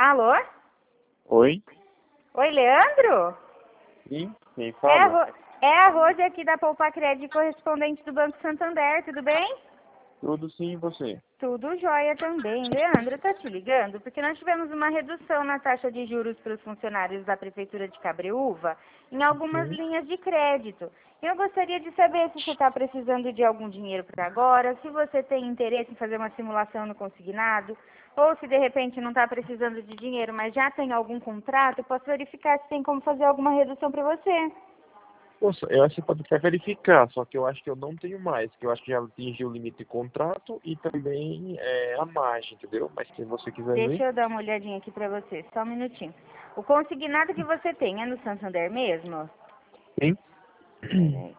Alô? Oi? Oi, Leandro? Sim, quem É fala? a Rose aqui da Poupa Crédito, correspondente do Banco Santander, tudo bem? Tudo sim, e você? Tudo jóia também. Leandro, eu tô te ligando porque nós tivemos uma redução na taxa de juros para os funcionários da Prefeitura de Cabreúva em algumas Sim. linhas de crédito. Eu gostaria de saber se você está precisando de algum dinheiro para agora, se você tem interesse em fazer uma simulação no consignado, ou se de repente não está precisando de dinheiro, mas já tem algum contrato, eu posso verificar se tem como fazer alguma redução para você. Poxa, eu acho que você pode até verificar, só que eu acho que eu não tenho mais, que eu acho que já atingi o limite de contrato e também a margem, entendeu? Mas se você quiser ver, Deixa eu dar uma olhadinha aqui para você, só um minutinho. O consignado que você tem é no Santander mesmo? sim. Peraí.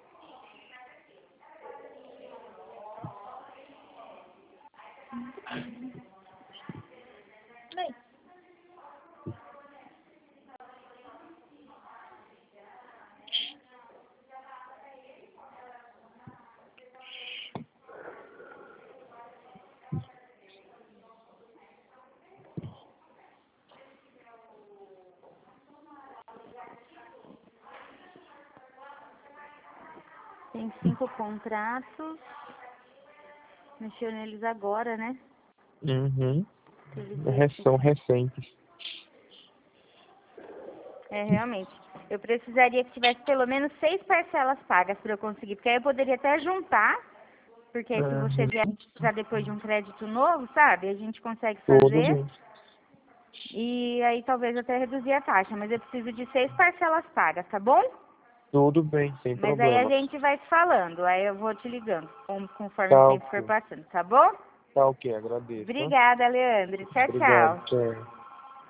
Tem 5 contratos. Mexeu neles agora, né? Uhum. Deixa eu ver aqui. São recentes. É, realmente. Eu precisaria que tivesse pelo menos 6 parcelas pagas para eu conseguir. Porque aí eu poderia até juntar. Porque aí se você Uhum. vier já depois de um crédito novo, sabe? A gente consegue Tudo fazer. bem. E aí talvez até reduzir a taxa. Mas eu preciso de 6 parcelas pagas, tá bom? Tudo bem, sem Mas aí a problemas. gente vai se falando. Aí eu vou te ligando conforme o Tá tempo for ok. passando, tá bom? Tá ok, agradeço, tá? Obrigada, Leandro. Tchau, Obrigado, tchau. tchau.